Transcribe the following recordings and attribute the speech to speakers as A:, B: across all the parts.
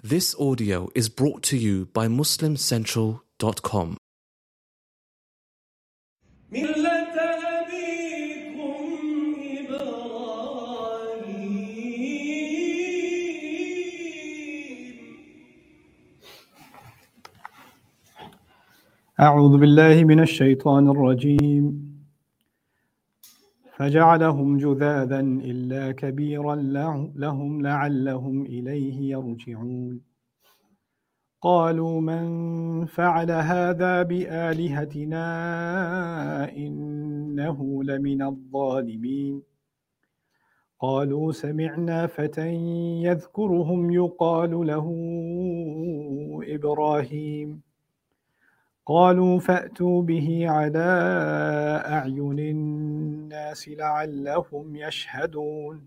A: This audio is brought to you by MuslimCentral.com.
B: ملة أبيكم إبراهيم
C: أعوذ بالله من الشيطان الرجيم فجعلهم جذاذا إلا كبيرا لهم لعلهم إليه يرجعون قالوا من فعل هذا بآلهتنا إنه لمن الظالمين قالوا سمعنا فتى يذكرهم يقال له إبراهيم قالوا فأتوا به على أعين الناس لعلهم يشهدون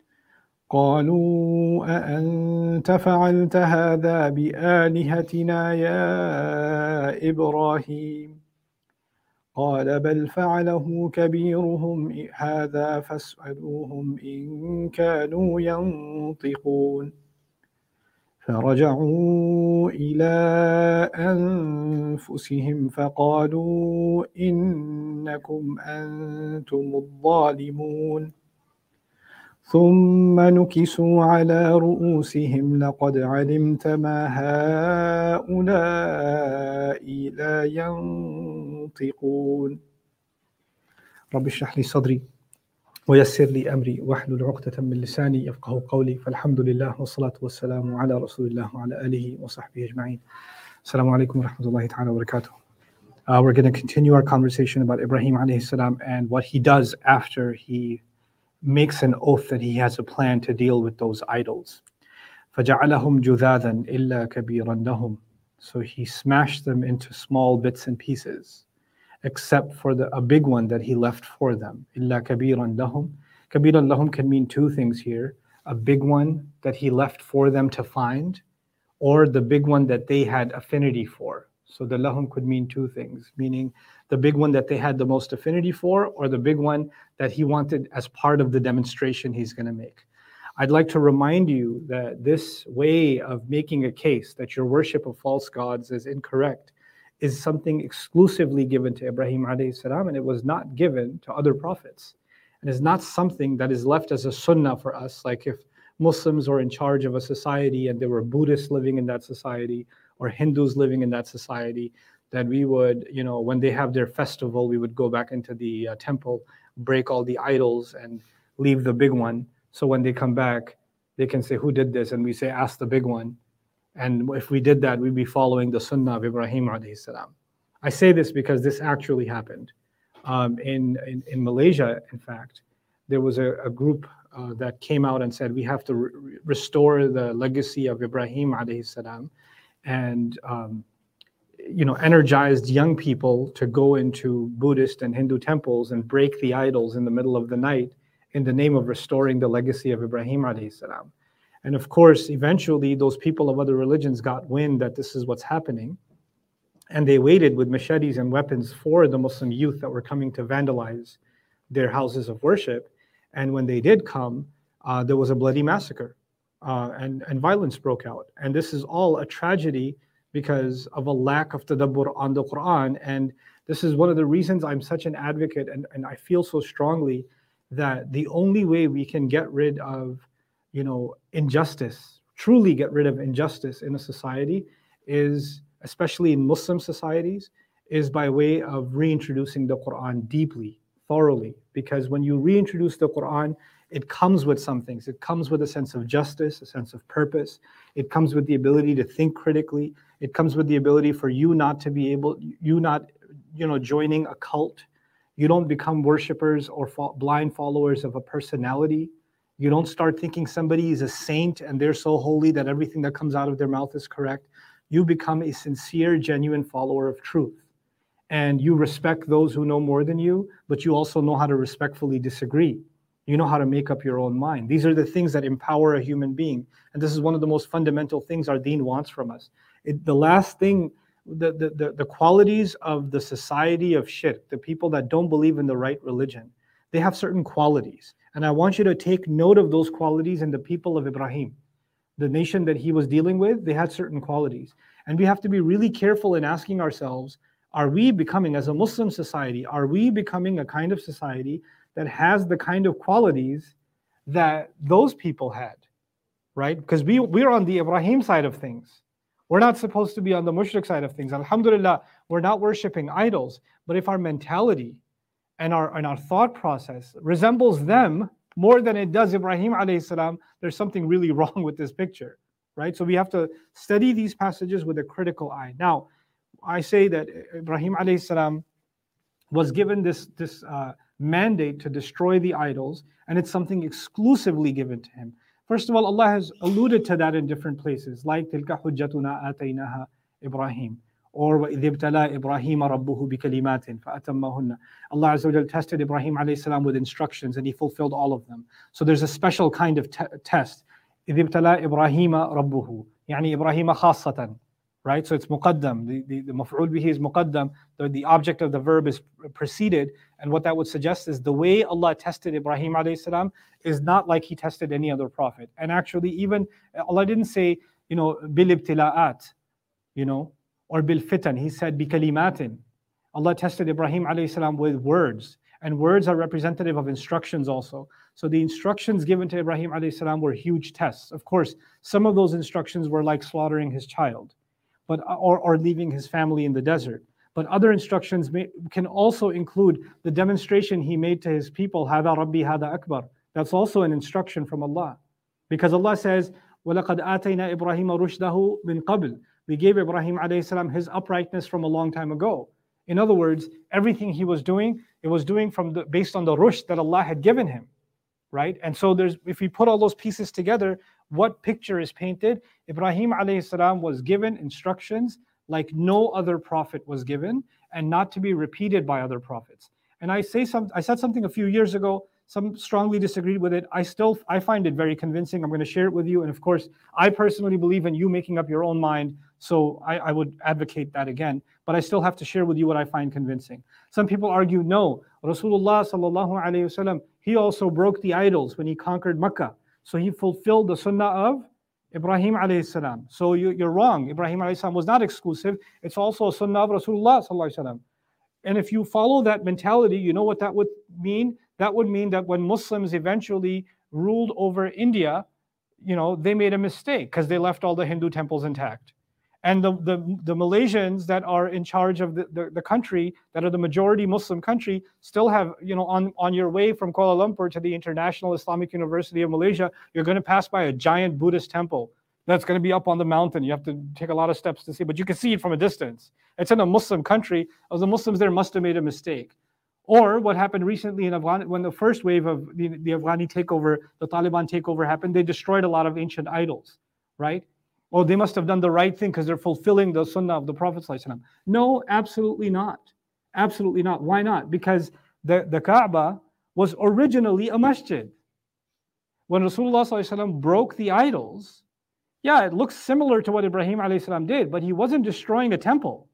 C: قالوا أأنت فعلت هذا بآلهتنا يا إبراهيم قال بل فعله كبيرهم هذا فاسألوهم إن كانوا ينطقون فرجعوا إلى أنفسهم فقالوا إنكم أنتم الظالمون ثم نكسوا على رؤوسهم لقد علمت ما هؤلاء لا ينطقون رب اشرح لي صدري ويسر لي أمري واحلل عقدة من لساني يفقه قولي فالحمد لله والصلاة والسلام على رسول الله وعلى آله وصحبه أجمعين. Assalamu alaikum wa rahmatullahi ta'ala wa barakatuh. We're going to continue our conversation about Ibrahim alayhi salam and what he does after he makes an oath that he has a plan to deal with those idols. فَجَعَلَهُمْ جُذَاذًا إِلَّا كَبِيرًا لَهُمْ. So he smashed them into small bits and pieces, except for a big one that he left for them. إِلَّا كَبِيرًا لَهُمْ. كَبِيرًا لَهُمْ can mean two things here. A big one that he left for them to find, or the big one that they had affinity for. So the lahum could mean two things, meaning the big one that they had the most affinity for, or the big one that he wanted as part of the demonstration he's going to make. I'd like to remind you that this way of making a case that your worship of false gods is incorrect is something exclusively given to Ibrahim alayhi salam, and it was not given to other prophets. And is not something that is left as a sunnah for us, like if Muslims were in charge of a society and there were Buddhists living in that society or Hindus living in that society, that we would, when they have their festival, we would go back into the temple, break all the idols and leave the big one. So when they come back, they can say, who did this? And we say, ask the big one. And if we did that, we'd be following the sunnah of Ibrahim alayhi salam. I say this because this actually happened. In Malaysia, in fact, there was a group that came out and said, we have to restore the legacy of Ibrahim alayhi salam, and energized young people to go into Buddhist and Hindu temples and break the idols in the middle of the night in the name of restoring the legacy of Ibrahim alayhi salam. And of course, eventually those people of other religions got wind that this is what's happening, and they waited with machetes and weapons for the Muslim youth that were coming to vandalize their houses of worship. And when they did come, there was a bloody massacre and violence broke out. And this is all a tragedy because of a lack of tadabbur on the Quran. And this is one of the reasons I'm such an advocate, and I feel so strongly that the only way we can get rid of injustice, truly get rid of injustice in a society is, especially in Muslim societies, is by way of reintroducing the Quran deeply, thoroughly. Because when you reintroduce the Quran, it comes with some things. It comes with a sense of justice, a sense of purpose. It comes with the ability to think critically. It comes with the ability for you not to be able, joining a cult. You don't become worshipers or blind followers of a personality. You don't start thinking somebody is a saint and they're so holy that everything that comes out of their mouth is correct. You become a sincere, genuine follower of truth. And you respect those who know more than you, but you also know how to respectfully disagree. You know how to make up your own mind. These are the things that empower a human being. And this is one of the most fundamental things our deen wants from us. The last thing, the qualities of the society of shirk, the people that don't believe in the right religion, they have certain qualities. And I want you to take note of those qualities in the people of Ibrahim. the nation that he was dealing with, they had certain qualities. And we have to be really careful in asking ourselves, are we becoming, as a Muslim society, are we becoming a kind of society that has the kind of qualities that those people had, right? Because we're on the Ibrahim side of things. We're not supposed to be on the mushrik side of things. Alhamdulillah, we're not worshiping idols. But if our mentality and our thought process resembles them more than it does Ibrahim alayhi salam, there's something really wrong with this picture, right? So we have to study these passages with a critical eye. Now, I say that Ibrahim alayhi salam was given this mandate to destroy the idols, and it's something exclusively given to him. First of all, Allah has alluded to that in different places, like تِلْكَ حُجَّتُنَا آتَيْنَاهَا إِبْرَاهِيمَ, or وَإِذِ ابْتَلَى إِبْرَاهِيمَ رَبُّهُ بِكَلِمَاتٍ فَأَتَمَّهُنَّ. Allah Azza wa Jal tested Ibrahim alayhi salam with instructions, and he fulfilled all of them. So there's a special kind of test. إِذِ ابْتَلَى إِبْرَاهِيمَ رَبُّهُ, يعني إِبْرَاهِيمَ خاصة. Right? So it's muqaddam. The maf'ul bihi is muqaddam. The object of the verb is preceded. And what that would suggest is the way Allah tested Ibrahim alayhi salam is not like he tested any other prophet. And actually, even Allah didn't say, bil ibtila'at, or bil fitan. He said bi kalimatin. Allah tested Ibrahim alayhi salam with words. And words are representative of instructions also. So the instructions given to Ibrahim alayhi salam were huge tests. Of course, some of those instructions were like slaughtering his child, or leaving his family in the desert. But other instructions can also include the demonstration he made to his people, Hada Rabbi, Hada Akbar. That's also an instruction from Allah. Because Allah says, وَلَقَدْ آتَيْنَا إِبْرَاهِيمَ رُشْدَهُ مِنْ قَبْلِ. We gave Ibrahim alayhi salam his uprightness from a long time ago. In other words, everything he was doing, it was doing based on the rushd that Allah had given him. Right? And so if we put all those pieces together, what picture is painted? Ibrahim alayhi salam was given instructions like no other prophet was given, and not to be repeated by other prophets. And I said something a few years ago, some strongly disagreed with it. I find it very convincing. I'm going to share it with you. And of course, I personally believe in you making up your own mind. So I would advocate that again. But I still have to share with you what I find convincing. Some people argue, no, Rasulullah sallallahu alayhi wasallam, he also broke the idols when he conquered Makkah. So he fulfilled the sunnah of Ibrahim alayhi salam. So you're wrong. Ibrahim alayhi salam was not exclusive. It's also a sunnah of Rasulullah sallallahu alayhi wasallam. And if you follow that mentality, you know what that would mean? That would mean that when Muslims eventually ruled over India, they made a mistake because they left all the Hindu temples intact. And the Malaysians that are in charge of the country, that are the majority Muslim country, still have, on your way from Kuala Lumpur to the International Islamic University of Malaysia, you're going to pass by a giant Buddhist temple that's going to be up on the mountain. You have to take a lot of steps to see, but you can see it from a distance. It's in a Muslim country. The Muslims there must have made a mistake. Or what happened recently in Afghanistan, when the first wave of the Afghani takeover, the Taliban takeover happened, they destroyed a lot of ancient idols, right? Oh, they must have done the right thing because they're fulfilling the sunnah of the Prophet ﷺ. No, absolutely not. Absolutely not. Why not? Because the Kaaba was originally a masjid. When Rasulullah ﷺ broke the idols, yeah, it looks similar to what Ibrahim ﷺ did, but he wasn't destroying a temple.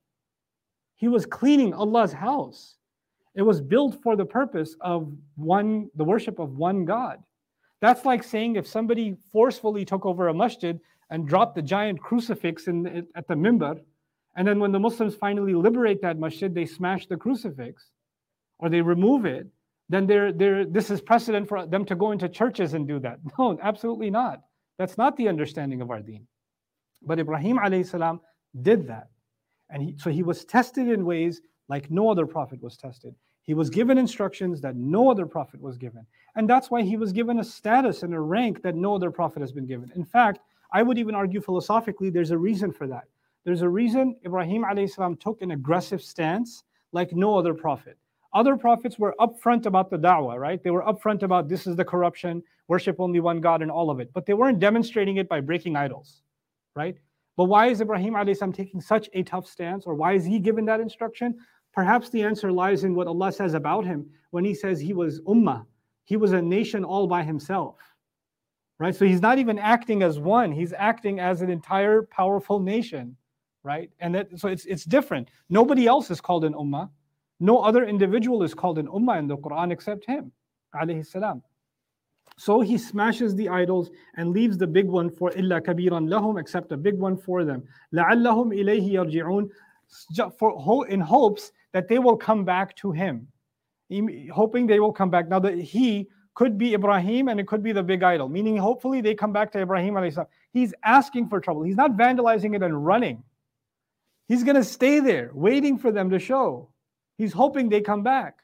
C: He was cleaning Allah's house. It was built for the purpose of the worship of one God. That's like saying if somebody forcefully took over a masjid and dropped the giant crucifix at the mimbar, and then when the Muslims finally liberate that masjid, they smash the crucifix, or they remove it, then this is precedent for them to go into churches and do that. No, absolutely not. That's not the understanding of our deen. But Ibrahim alayhi salam did that. And so he was tested in ways like no other prophet was tested. He was given instructions that no other prophet was given. And that's why he was given a status and a rank that no other prophet has been given. In fact, I would even argue philosophically, there's a reason for that. There's a reason Ibrahim alayhi salam took an aggressive stance like no other prophet. Other prophets were upfront about the da'wah, right? They were upfront about this is the corruption, worship only one God and all of it. But they weren't demonstrating it by breaking idols, right? But why is Ibrahim alayhi salam taking such a tough stance, or why is he given that instruction? Perhaps the answer lies in what Allah says about him when he says he was ummah. He was a nation all by himself, right? So he's not even acting as one. He's acting as an entire powerful nation, right? And so it's different. Nobody else is called an ummah. No other individual is called an ummah in the Quran except him, alayhi salam. So he smashes the idols and leaves the big one for إِلَّا كَبِيرًا لَهُمْ, except a big one for them. لَعَلَّهُمْ إِلَيْهِ يَرْجِعُونَ, in hopes that they will come back to him. Hoping they will come back. Now, he could be Ibrahim and it could be the big idol, meaning hopefully they come back to Ibrahim alayhi salam. He's asking for trouble. He's not vandalizing it and running. He's going to stay there waiting for them to show. He's hoping they come back.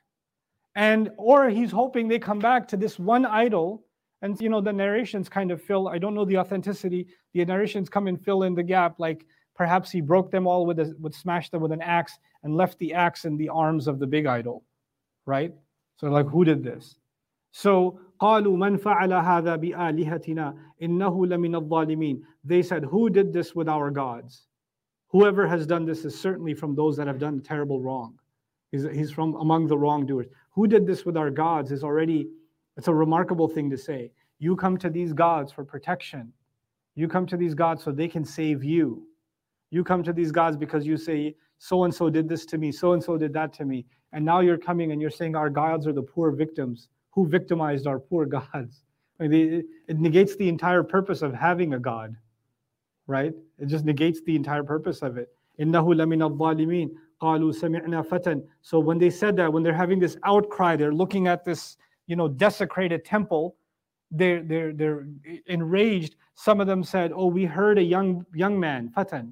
C: Or he's hoping they come back to this one idol. And the narrations kind of fill, I don't know the authenticity, the narrations come and fill in the gap, like perhaps he broke them all smashed them with an axe and left the axe in the arms of the big idol. Right? So like, who did this? So قالوا من فعل هذا بآلهتنا إنه لمن الظالمين. They said, who did this with our gods? Whoever has done this is certainly from those that have done terrible wrong. He's from among the wrongdoers. Who did this with our gods it's a remarkable thing to say. You come to these gods for protection. You come to these gods so they can save you. You come to these gods because you say, so-and-so did this to me, so-and-so did that to me. And now you're coming and you're saying our gods are the poor victims. Who victimized our poor gods? It negates the entire purpose of having a god, right? It just negates the entire purpose of it. إِنَّهُ لَمِنَ الظَّالِمِينَ قَالُوا سَمِعْنَا فَتًى. So when they said that, when they're having this outcry, they're looking at this, desecrated temple, they're enraged. Some of them said, oh, we heard a young man, فَتًى,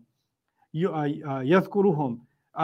C: يَذْكُرُهُمْ.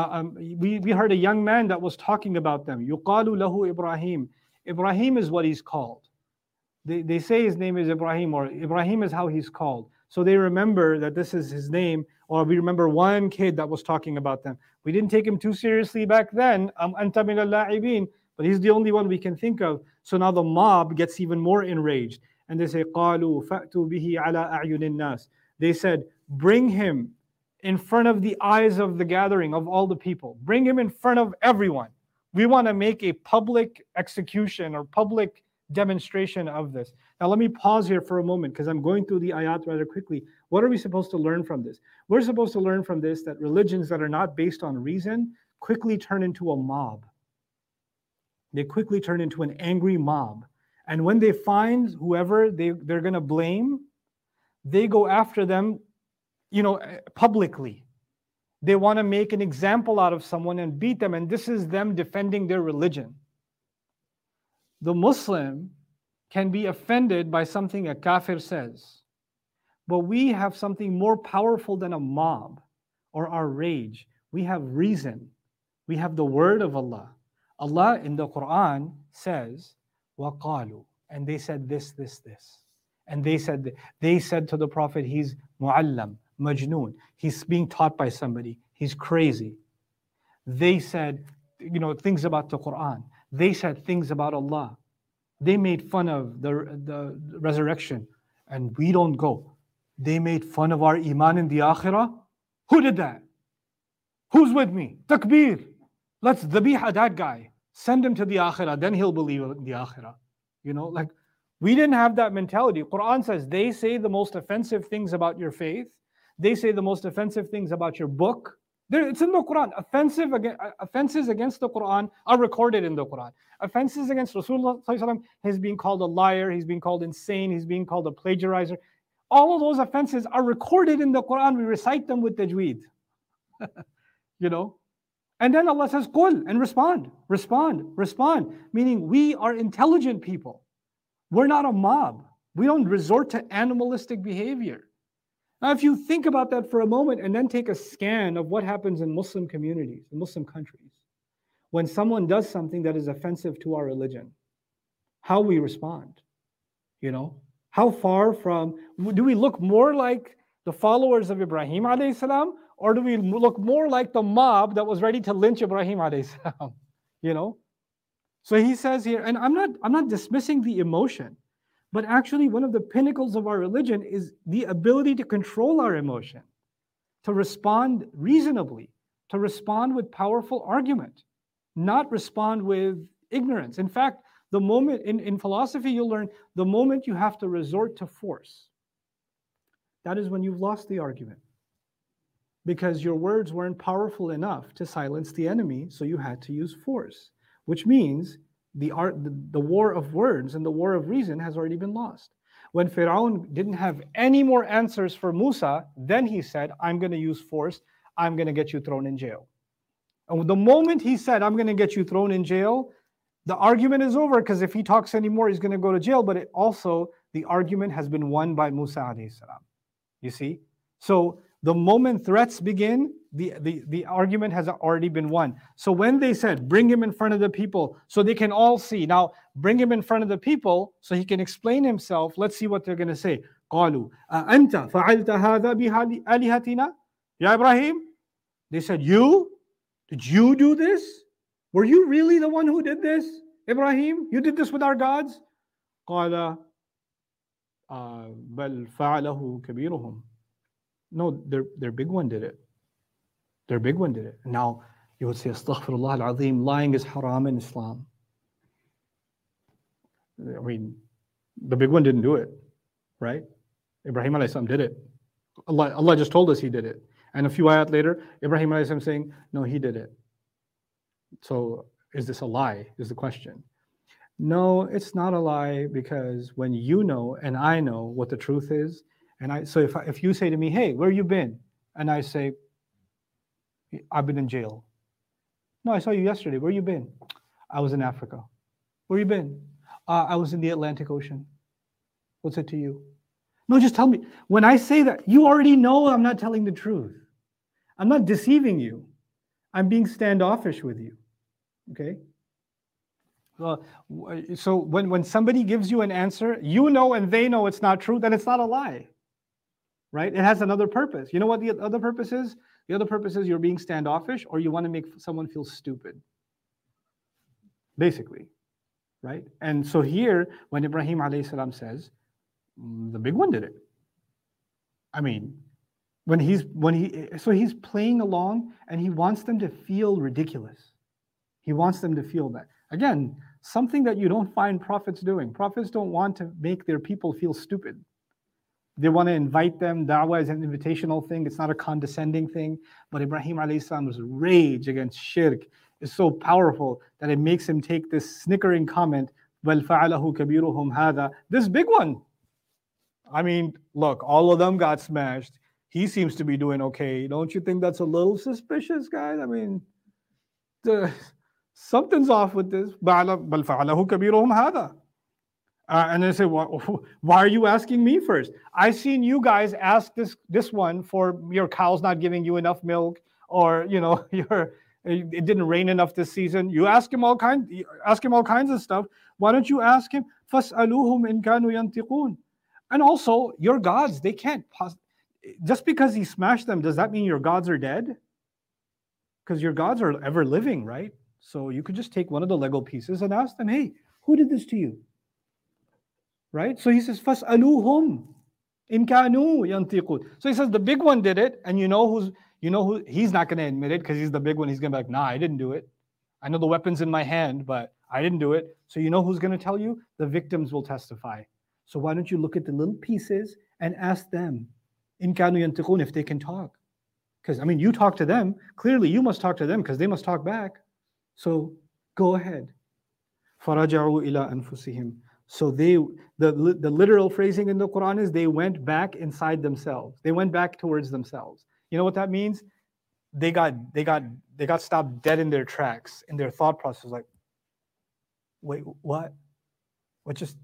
C: We heard a young man that was talking about them. يُقَالُ لَهُ Ibrahim. Ibrahim is what he's called. They say his name is Ibrahim, or Ibrahim is how he's called. So they remember that this is his name, or we remember one kid that was talking about them. We didn't take him too seriously back then, أَنْتَ مِنَ اللاعبين, but he's the only one we can think of. So now the mob gets even more enraged. And they say, قَالُوا فَأْتُوا بِهِ عَلَىٰ أَعْيُنِ النَّاسِ. They said, bring him in front of the eyes of the gathering of all the people. Bring him in front of everyone. We want to make a public execution or public demonstration of this. Now let me pause here for a moment because I'm going through the ayat rather quickly. What are we supposed to learn from this? We're supposed to learn from this that religions that are not based on reason quickly turn into a mob. They quickly turn into an angry mob. And when they find whoever they're going to blame, they go after them, publicly. They want to make an example out of someone and beat them, and this is them defending their religion. The Muslim can be offended by something a kafir says, but we have something more powerful than a mob or our rage. We have reason. We have the word of Allah. Allah in the Quran says, وَقَالُوا, and they said this. And they said to the Prophet, he's mu'allam, majnoon. He's being taught by somebody. He's crazy. They said, things about the Quran. They said things about Allah. They made fun of the resurrection, and we don't go. They made fun of our iman in the akhirah. Who did that? Who's with me? Takbir. Let's dhabiha that guy. Send him to the akhirah, then he'll believe in the akhirah. We didn't have that mentality. Quran says they say the most offensive things about your faith. They say the most offensive things about your book. It's in the Quran. Offenses against the Quran are recorded in the Quran. Offenses against Rasulullah, he's being called a liar, he's being called insane, he's being called a plagiarizer. All of those offenses are recorded in the Quran. We recite them with tajweed. And then Allah says, Qul, and respond. Meaning we are intelligent people. We're not a mob. We don't resort to animalistic behavior. Now, if you think about that for a moment and then take a scan of what happens in Muslim communities, in Muslim countries, when someone does something that is offensive to our religion, how we respond, how far from, do we look more like the followers of Ibrahim alayhi salam, or do we look more like the mob that was ready to lynch Ibrahim alayhi salam, So he says here, and I'm not dismissing the emotion, but actually one of the pinnacles of our religion is the ability to control our emotion, to respond reasonably, to respond with powerful argument, not respond with ignorance. In fact, the moment in philosophy you'll learn, the moment you have to resort to force, that is when you've lost the argument. Because your words weren't powerful enough to silence the enemy, so you had to use force. Which means the war of words and the war of reason has already been lost. When Fir'aun didn't have any more answers for Musa, then he said, I'm going to use force. I'm going to get you thrown in jail. And the moment he said, I'm going to get you thrown in jail, the argument is over, because if he talks anymore, he's going to go to jail. But the argument has been won by Musa alayhi salam. You see? So the moment threats begin, the argument has already been won. So when they said, bring him in front of the people so they can all see. Now, bring him in front of the people so he can explain himself. Let's see what they're going to say. قَالُوا أَأَنْتَ فَعَلْتَ هَذَا بِآلِهَتِنَا Ya Ibrahim? They said, you? Did you do this? Were you really the one who did this? Ibrahim, you did this with our gods? قَالَ بَلْ فَعَلَهُ كَبِيرُهُمْ. No, their big one did it. Their big one did it. Now, you would say, Astaghfirullah al-Azim, lying is haram in Islam. I mean, the big one didn't do it, right? Ibrahim alayhi salam did it. Allah just told us he did it. And a few ayat later, Ibrahim alayhi salam saying, no, he did it. So, is this a lie, is the question. No, it's not a lie, because when you know and I know what the truth is, so if you say to me, hey, where you been? And I say, I've been in jail. No, I saw you yesterday. Where you been? I was in Africa. Where you been? I was in the Atlantic Ocean. What's it to you? No, just tell me. When I say that, you already know I'm not telling the truth. I'm not deceiving you. I'm being standoffish with you. Okay? So when somebody gives you an answer, you know and they know it's not true, then it's not a lie. Right? It has another purpose. You know what the other purpose is? The other purpose is you're being standoffish, or you want to make someone feel stupid. Basically. Right? And so here, when Ibrahim alayhi salam says, the big one did it. I mean, he's playing along and he wants them to feel ridiculous. He wants them to feel that. Again, something that you don't find prophets doing. Prophets don't want to make their people feel stupid. They want to invite them. Da'wah is an invitational thing. It's not a condescending thing. But Ibrahim alayhi salam's rage against shirk is so powerful that it makes him take this snickering comment, "Bal fa'alahu kabiruhum hada." This big one. I mean, look, all of them got smashed. He seems to be doing okay. Don't you think that's a little suspicious, guys? I mean, something's off with this. Bal fa'alahu kabiruhum hada. And they say, well, why are you asking me first? I've seen you guys ask this one for your cows not giving you enough milk, or it didn't rain enough this season. You ask him all kinds of stuff. Why don't you ask him? فَاسْأَلُوهُمْ إِنْ كَانُوا يَنْتِقُونَ. And also, your gods, they can't just because he smashed them, does that mean your gods are dead? Because your gods are ever living, right? So you could just take one of the Lego pieces and ask them, hey, who did this to you? Right? So he says, فَاسْأَلُوهُمْ إِنْ كَانُوا يَنْتِقُونَ. So he says the big one did it, and you know who he's not going to admit it, because he's the big one. He's going to be like, nah, I didn't do it. I know the weapon's in my hand, but I didn't do it. So you know who's going to tell you? The victims will testify. So why don't you look at the little pieces and ask them, إِنْ كَانُوا يَنْتِقُونَ, if they can talk. Because, I mean, you talk to them. Clearly, you must talk to them, because they must talk back. So go ahead. فَرَجَعُوا إِلَىٰ أَنفُسِهِمْ. So the literal phrasing in the Quran is they went back inside themselves. They went back towards themselves. You know what that means? They got stopped dead in their tracks, in their thought process. Like, wait, what? What just,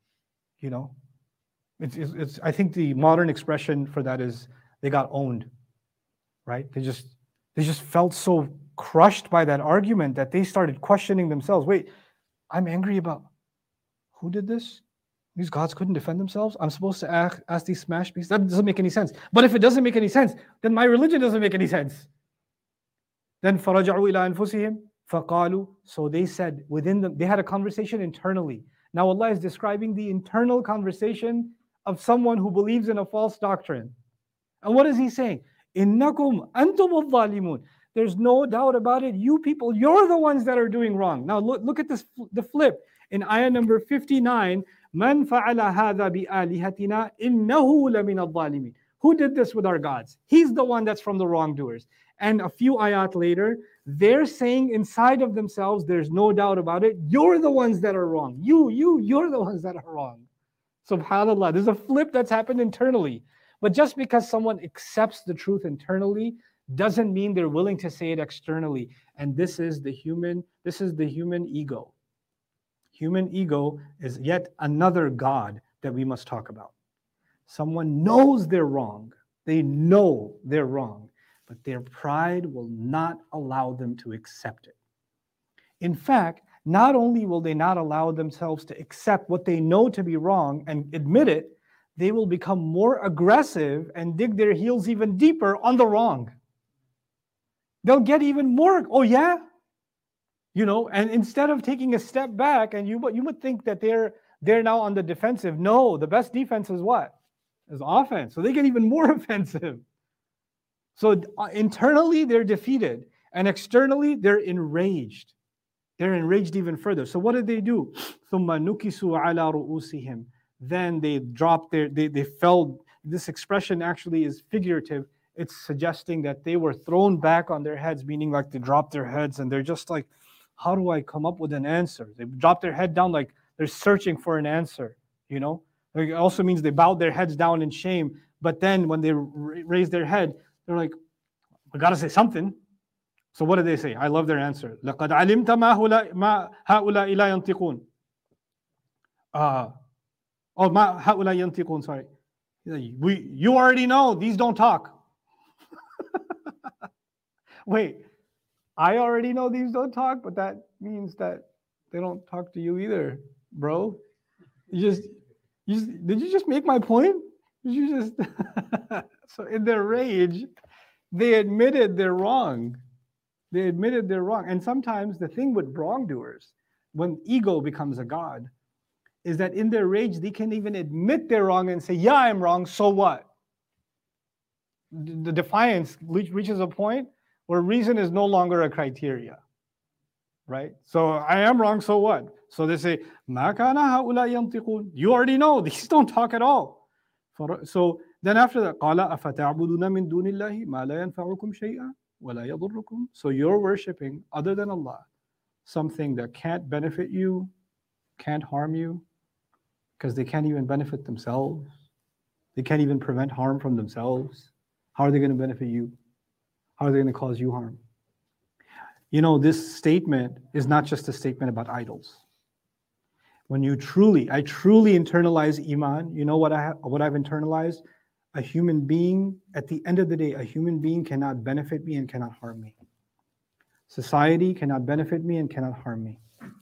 C: it's. I think the modern expression for that is they got owned, right? They just felt so crushed by that argument that they started questioning themselves. Wait, I'm angry about. Who did this? These gods couldn't defend themselves? I'm supposed to ask these smash pieces? That doesn't make any sense. But if it doesn't make any sense, then my religion doesn't make any sense. Then فَرَجَعُوا إِلَىٰ أَنفُسِهِمْ فَقَالُوا. So they said within them, they had a conversation internally. Now Allah is describing the internal conversation of someone who believes in a false doctrine. And what is he saying? إِنَّكُمْ أَنْتُمُ الظَّالِمُونَ. There's no doubt about it. You people, you're the ones that are doing wrong. Now look at this, the flip. In ayah number 59, مَنْ فَعَلَ هَذَا بِآلِهَتِنَا إِنَّهُ لَمِنَ الظَّالِمِينَ. Who did this with our gods? He's the one that's from the wrongdoers. And a few ayat later, they're saying inside of themselves, there's no doubt about it, you're the ones that are wrong. You're the ones that are wrong. SubhanAllah, there's a flip that's happened internally. But just because someone accepts the truth internally doesn't mean they're willing to say it externally. And this is the human ego. Human ego is yet another God that we must talk about. Someone knows they're wrong. They know they're wrong, but their pride will not allow them to accept it. In fact, not only will they not allow themselves to accept what they know to be wrong and admit it, they will become more aggressive and dig their heels even deeper on the wrong. They'll get even more, oh yeah? And instead of taking a step back, and you would think that they're now on the defensive. No, the best defense is what? Is offense. So they get even more offensive. So internally, they're defeated. And externally, they're enraged. They're enraged even further. So what did they do? ثُمَّ نُكِسُوا عَلَىٰ رُؤُوسِهِمْ. Then they dropped they fell. This expression actually is figurative. It's suggesting that they were thrown back on their heads, meaning like they dropped their heads and they're just like, how do I come up with an answer? They drop their head down like they're searching for an answer, It also means they bowed their heads down in shame. But then when they raise their head, they're like, we got to say something. So what do they say? I love their answer. لَقَدْ عَلِمْتَ مَا هَؤُلَاءِ لَا يَنْطِقُونَ. مَا هَؤُلَاءِ يَنْطِقُونَ, sorry. You already know, these don't talk. Wait, I already know these don't talk, but that means that they don't talk to you either, bro. Did you just make my point? So in their rage, they admitted they're wrong. And sometimes the thing with wrongdoers, when ego becomes a god, is that in their rage, they can even admit they're wrong and say, yeah, I'm wrong, so what? The defiance reaches a point where reason is no longer a criteria, right? So I am wrong, so what? So they say, مَا كَانَ هَؤُلَاءِ يَنْطِقُونَ. You already know, these don't talk at all. So then after that, قَالَ أَفَتَعْبُدُونَ مِن دُونِ اللَّهِ مَا لَا يَنْفَعُكُمْ شَيْئًا وَلَا يَضُرُّكُمْ. So you're worshiping, other than Allah, something that can't benefit you, can't harm you, because they can't even benefit themselves. They can't even prevent harm from themselves. How are they going to benefit you? How are they going to cause you harm? This statement is not just a statement about idols. When I truly internalize Iman, you know what I've internalized? A human being, at the end of the day, a human being cannot benefit me and cannot harm me. Society cannot benefit me and cannot harm me.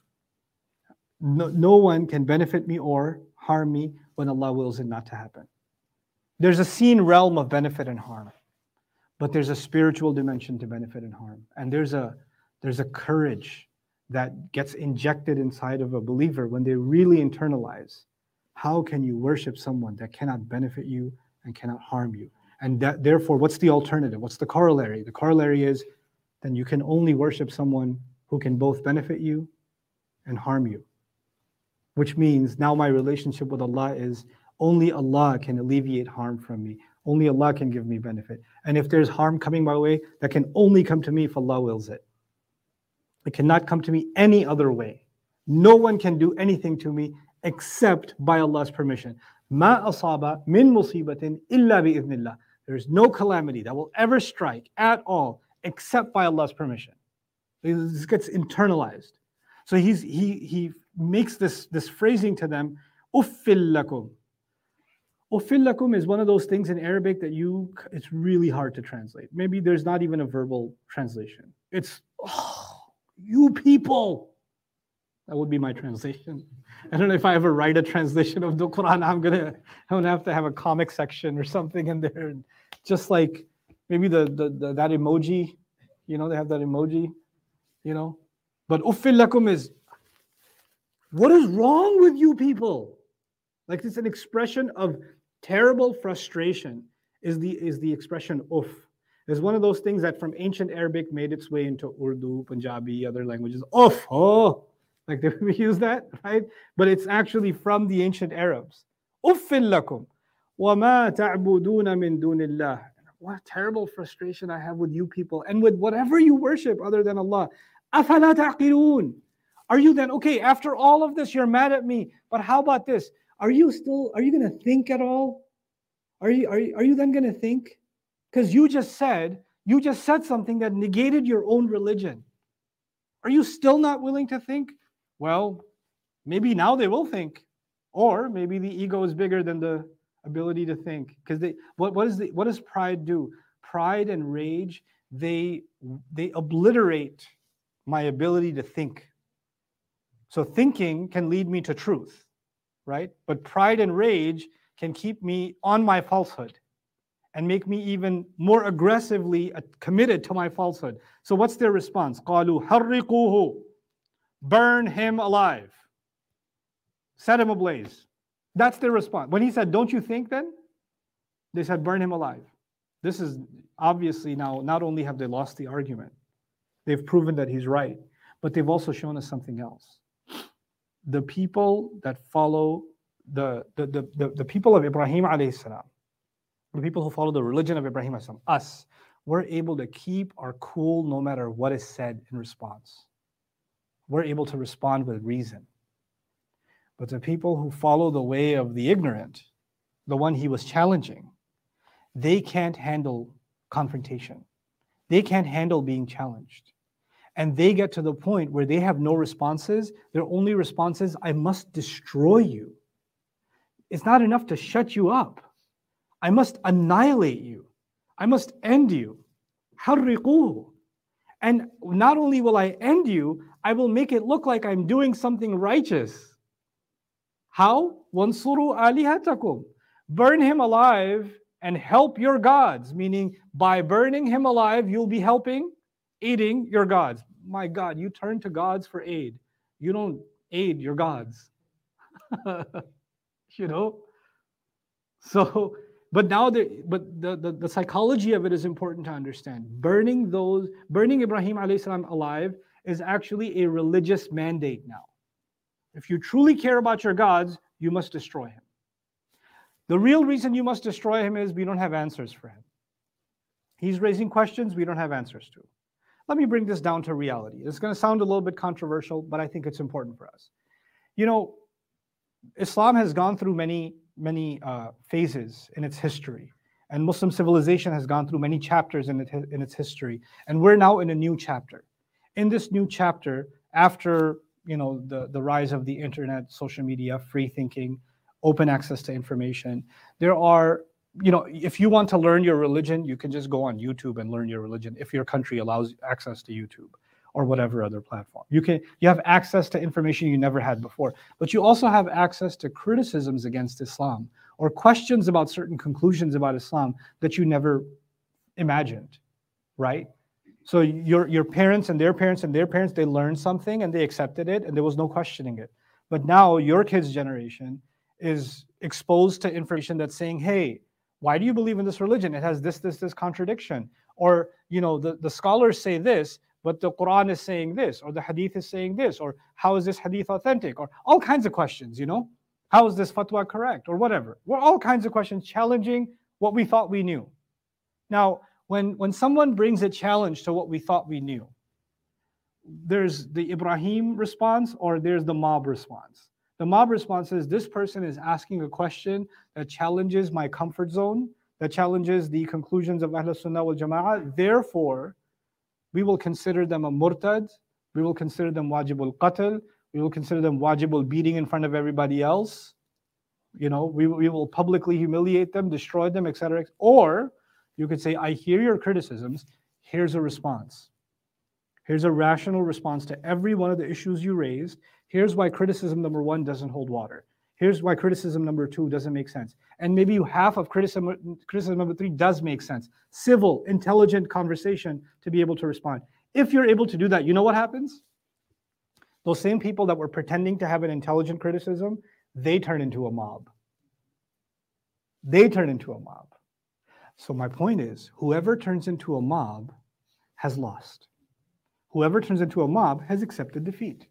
C: No one can benefit me or harm me when Allah wills it not to happen. There's a seen realm of benefit and harm, but there's a spiritual dimension to benefit and harm. And there's a courage that gets injected inside of a believer when they really internalize, how can you worship someone that cannot benefit you and cannot harm you? And therefore, what's the alternative? What's the corollary? The corollary is, then you can only worship someone who can both benefit you and harm you. Which means now my relationship with Allah is only Allah can alleviate harm from me. Only Allah can give me benefit. And if there's harm coming my way, that can only come to me if Allah wills it. It cannot come to me any other way. No one can do anything to me except by Allah's permission. مَا أَصَابَ مِن مُصِيبَةٍ إِلَّا بِإِذْنِ اللَّهِ. There is no calamity that will ever strike at all except by Allah's permission. This gets internalized. So he makes this phrasing to them, أُفِّل لَكُمْ. أُفِّل لَكُمْ is one of those things in Arabic that it's really hard to translate. Maybe there's not even a verbal translation. It's, you people. That would be my translation. I don't know if I ever write a translation of the Quran, I'm gonna have to have a comic section or something in there. Just like maybe that emoji, they have that emoji, But uffil lakum is, what is wrong with you people? Like it's an expression of terrible frustration is the expression uff. It's one of those things that from ancient Arabic made its way into Urdu, Punjabi, other languages. Uff, oh, like they use that, right? But it's actually from the ancient Arabs. Uffil lakum wa ma ta'buduna min dunillah what terrible frustration I have with you people and with whatever you worship other than Allah. أَفَلَا تَعْقِلُونَ. Are you then, okay, after all of this, you're mad at me, but how about this? Are you going to think at all? Are you then going to think? Because you just said something that negated your own religion. Are you still not willing to think? Well, maybe now they will think. Or maybe the ego is bigger than the ability to think. Because what does pride do? Pride and rage, they obliterate my ability to think. So thinking can lead me to truth, right? But pride and rage can keep me on my falsehood and make me even more aggressively committed to my falsehood. So what's their response? قَالُوا حَرِّقُوهُ. Burn him alive. Set him ablaze. That's their response. When he said, don't you think then? They said, burn him alive. This is obviously now, not only have they lost the argument, they've proven that he's right, but they've also shown us something else. The people that follow the people of Ibrahim alayhi salam, the people who follow the religion of Ibrahim alayhi salam, us, we're able to keep our cool no matter what is said in response. We're able to respond with reason. But the people who follow the way of the ignorant, the one he was challenging, they can't handle confrontation. They can't handle being challenged. And they get to the point where they have no responses. Their only response is, I must destroy you. It's not enough to shut you up. I must annihilate you. I must end you. حَرِّقُوهُ. And not only will I end you, I will make it look like I'm doing something righteous. How? وَانْصُرُوا آلِهَتَكُمْ. Burn him alive and help your gods. Meaning, by burning him alive, you'll be aiding your gods. My God, you turn to gods for aid. You don't aid your gods. You know? So, but now the psychology of it is important to understand. Burning Ibrahim alayhi salam alive is actually a religious mandate now. If you truly care about your gods, you must destroy him. The real reason you must destroy him is we don't have answers for him. He's raising questions we don't have answers to. Let me bring this down to reality. It's going to sound a little bit controversial, but I think it's important for us. You know, Islam has gone through many phases in its history, and Muslim civilization has gone through many chapters in its history, and we're now in a new chapter. In this new chapter, after the rise of the internet, social media, free thinking, open access to information, there are, if you want to learn your religion, you can just go on YouTube and learn your religion if your country allows access to YouTube or whatever other platform. You have access to information you never had before, but you also have access to criticisms against Islam or questions about certain conclusions about Islam that you never imagined, right? So your parents and their parents and their parents, they learned something and they accepted it and there was no questioning it. But now your kids' generation is exposed to information that's saying, hey, why do you believe in this religion? It has this contradiction. Or, the scholars say this, but the Quran is saying this, or the Hadith is saying this, or how is this Hadith authentic? Or all kinds of questions, How is this fatwa correct? Or whatever. Well, all kinds of questions challenging what we thought we knew. Now, when someone brings a challenge to what we thought we knew, there's the Ibrahim response or there's the mob response. The mob response is this person is asking a question that challenges my comfort zone, that challenges the conclusions of Ahl Sunnah wal Jama'ah. Therefore, we will consider them a murtad, we will consider them wajibul qatl, we will consider them wajibul beating in front of everybody else. We will publicly humiliate them, destroy them, etc. Or you could say, I hear your criticisms, here's a response. Here's a rational response to every one of the issues you raised. Here's why criticism number 1 doesn't hold water. Here's why criticism number 2 doesn't make sense. And maybe half of criticism number 3 does make sense. Civil, intelligent conversation to be able to respond. If you're able to do that, you know what happens? Those same people that were pretending to have an intelligent criticism, they turn into a mob. They turn into a mob. So my point is, whoever turns into a mob has lost. Whoever turns into a mob has accepted defeat.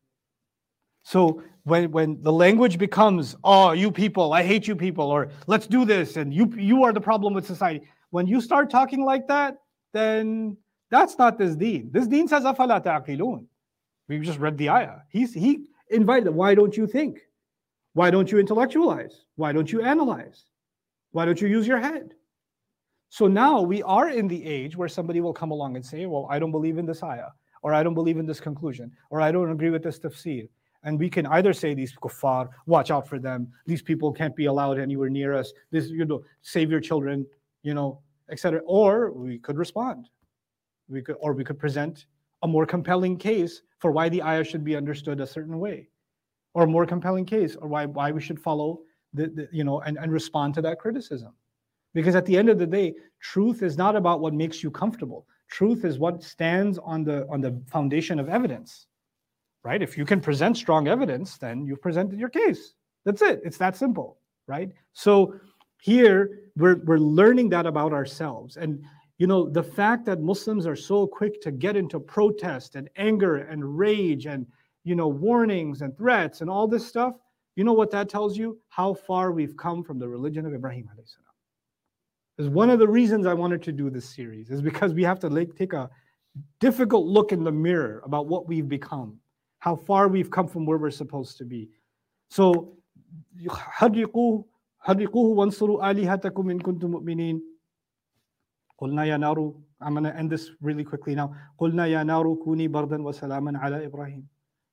C: So when the language becomes, oh, you people, I hate you people, or let's do this, and you are the problem with society. when you start talking like that, then that's not this deen. This deen says, أَفَلَا تَعْقِلُونَ. We just read the ayah. He invited them. Why don't you think? Why don't you intellectualize? Why don't you analyze? Why don't you use your head? So now we are in the age where somebody will come along and say, well, I don't believe in this ayah, or I don't believe in this conclusion, or I don't agree with this tafsir. And we can either say these kuffar, watch out for them. These people can't be allowed anywhere near us. This, save your children, etc. Or we could respond. We could present a more compelling case for why the ayah should be understood a certain way, or a more compelling case, or why we should follow and respond to that criticism. Because at the end of the day, truth is not about what makes you comfortable. Truth is what stands on the foundation of evidence. Right? If you can present strong evidence, then you've presented your case. That's it. It's that simple, right? So here we're learning that about ourselves. And the fact that Muslims are so quick to get into protest and anger and rage and warnings and threats and all this stuff, you know what that tells you? How far we've come from the religion of Ibrahim alayhi salam. Is one of the reasons I wanted to do this series, is because we have to take a difficult look in the mirror about what we've become. How far we've come from where we're supposed to be. So, حَرِّقُوهُ وَانْصُرُوا آلِهَتَكُمْ إِن كُنتُم مُؤْمِنِينَ قُلْنَا يَا نَارُ. I'm going to end this really quickly now. قُلْنَا يَا نَارُ كُونِي بَرْدًا وَسَلَامًا عَلَى إِبْرَاهِيمَ.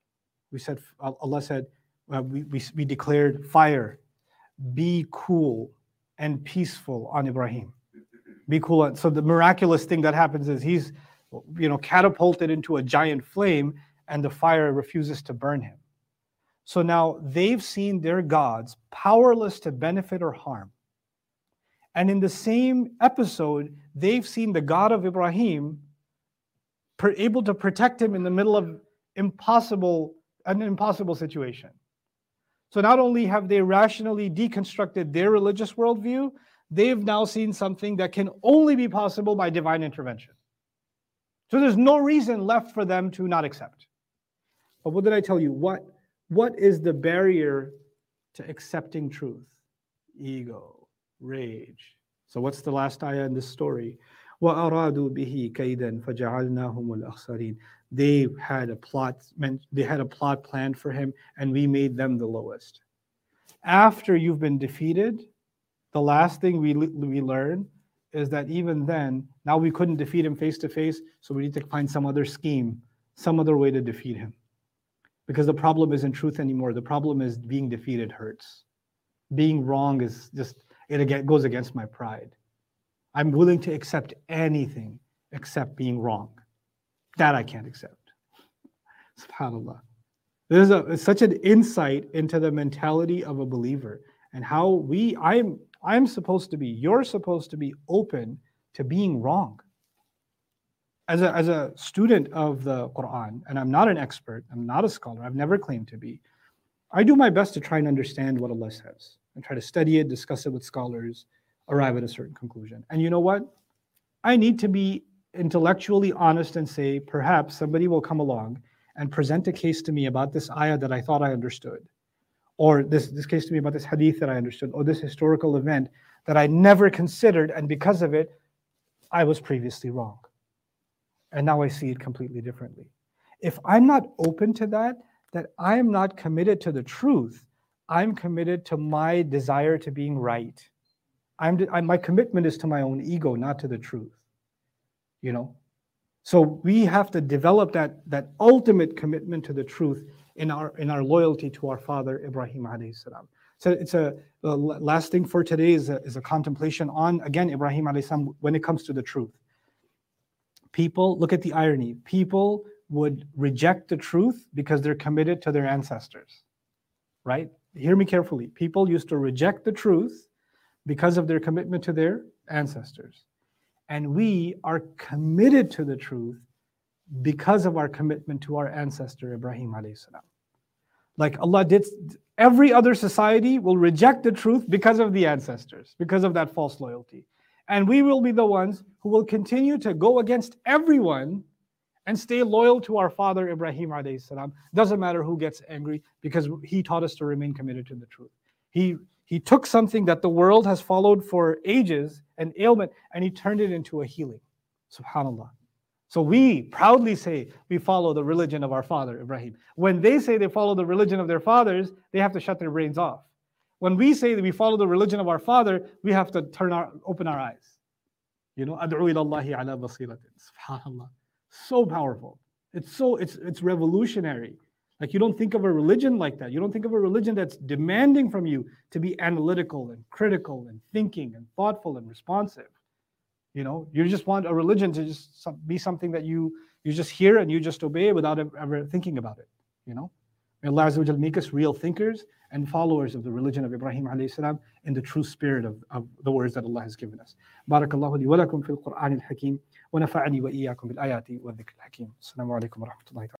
C: Allah said, we declared fire, be cool and peaceful on Ibrahim. Be cool. So the miraculous thing that happens is he's catapulted into a giant flame, and the fire refuses to burn him. So now they've seen their gods powerless to benefit or harm. And in the same episode, they've seen the God of Ibrahim able to protect him in the middle of an impossible situation. So not only have they rationally deconstructed their religious worldview, they've now seen something that can only be possible by divine intervention. So there's no reason left for them to not accept. But what did I tell you? What is the barrier to accepting truth? Ego, rage. So what's the last ayah in this story? وَأَرَادُوا بِهِ كَيْدًا فَجَعَلْنَاهُمُ الْأَخْسَرِينَ. They had a plot planned for him, and we made them the lowest. After you've been defeated, the last thing we learn is that even then, now we couldn't defeat him face to face, so we need to find some other scheme, some other way to defeat him. Because the problem isn't truth anymore. The problem is being defeated hurts. Being wrong is it goes against my pride. I'm willing to accept anything except being wrong. That I can't accept. SubhanAllah. It's such an insight into the mentality of a believer and how I'm supposed to be, you're supposed to be open to being wrong. As a student of the Quran, and I'm not an expert, I'm not a scholar, I've never claimed to be, I do my best to try and understand what Allah says and try to study it, discuss it with scholars, arrive at a certain conclusion. And you know what? I need to be intellectually honest and say, perhaps somebody will come along and present a case to me about this ayah that I thought I understood, or this case to me about this hadith that I understood, or this historical event that I never considered, and because of it, I was previously wrong. And now I see it completely differently. If I'm not open to that I'm not committed to the truth, I'm committed to my desire to being right. My commitment is to my own ego, not to the truth. So we have to develop that ultimate commitment to the truth in our loyalty to our father Ibrahim alayhi salam. So it's the last thing for today is a contemplation on, again, Ibrahim alayhi salam when it comes to the truth. People, look at the irony. People would reject the truth because they're committed to their ancestors, right? Hear me carefully. People used to reject the truth because of their commitment to their ancestors. And we are committed to the truth because of our commitment to our ancestor, Ibrahim alayhi salam. Like Allah did, every other society will reject the truth because of the ancestors, because of that false loyalty. And we will be the ones who will continue to go against everyone and stay loyal to our father Ibrahim alayhi salam. Doesn't matter who gets angry, because he taught us to remain committed to the truth. He He took something that the world has followed for ages, an ailment, and he turned it into a healing. Subhanallah. So we proudly say we follow the religion of our father, Ibrahim. When they say they follow the religion of their fathers, they have to shut their brains off. When we say that we follow the religion of our father, we have to open our eyes. You know, ad'u ilallahi ala basiratin. Subhanallah. So powerful. It's revolutionary. Like, you don't think of a religion like that. You don't think of a religion that's demanding from you to be analytical and critical and thinking and thoughtful and responsive. You know, you just want a religion to just be something that you just hear and you just obey without ever thinking about it. You know, may Allah Azza wa Jal make us real thinkers and followers of the religion of Ibrahim alayhi salam in the true spirit of the words that Allah has given us. Barakallahu li wa lakum fil Qur'an al-Hakim wa nafa'ani wa iyyakum bil ayati wa dhikr al-Hakim. Assalamu alaikum wa rahmatullahi wa barakatuh.